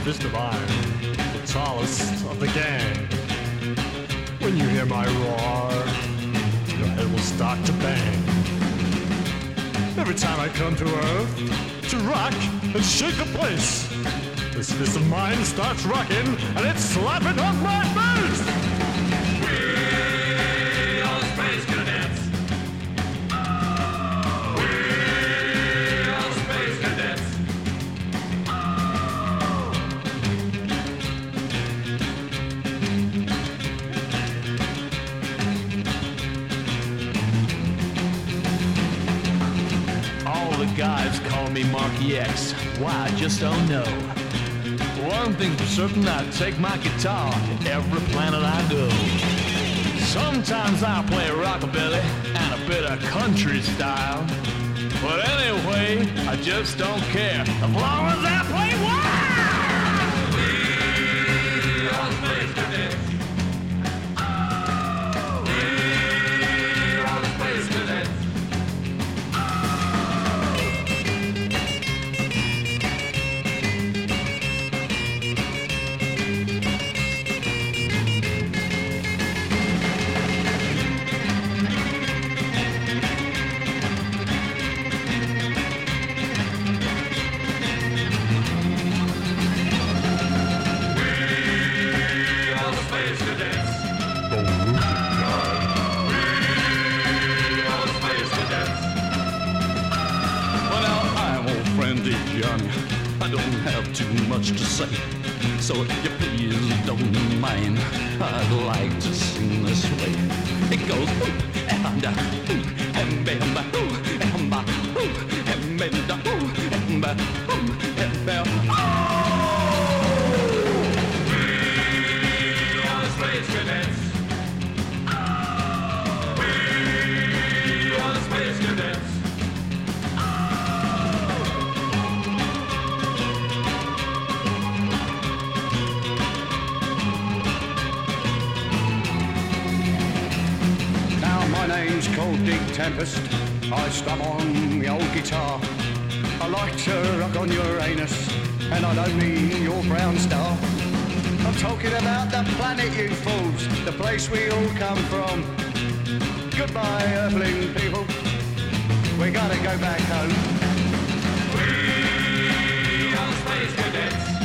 fist of iron, the tallest of the gang. When you hear my roar, your head will start to bang. Every time I come to Earth, to rock and shake the place, this fist of mine starts rocking and it's slapping on my face. We are Space Cadets. We are Space Cadets. All the guys call me Marky X. Why, I just don't know. One thing for certain, I take my guitar to every planet I go. Sometimes I play rockabilly and a bit of country style. But anyway, I just don't care as long as I play wild. We are Space Cadets. We are Space Cadets. Johnny, I don't have too much to say, so if you please don't mind, I'd like to sing this way. It goes ooh, and bam, ooh, and ba, ooh, and bam, ooh, and ba, ooh, and bam. We are the Space Cadets. We are the Space Cadets. My name's called Dick Tempest. I strum on the old guitar. I like to rock on your anus, and I don't mean your brown star. I'm talking about the planet, you fools, the place we all come from. Goodbye, Earthling people. We gotta go back home. We are Space Cadets.